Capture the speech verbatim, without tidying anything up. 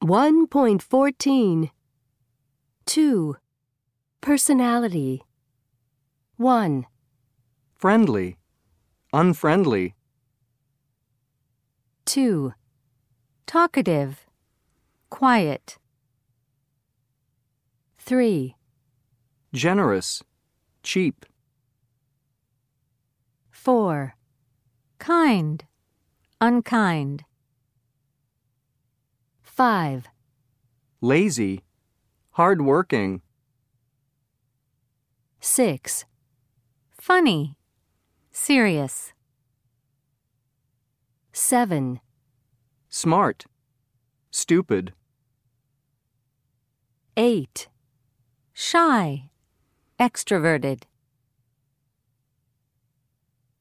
one point fourteen. two. Personality. one. Friendly. Unfriendly. two. Talkative. Quiet. three. Generous. Cheap. four. Kind. Unkind. five. Lazy. Hardworking. six. Funny. Serious. seven. Smart. Stupid. eight. Shy. Extroverted.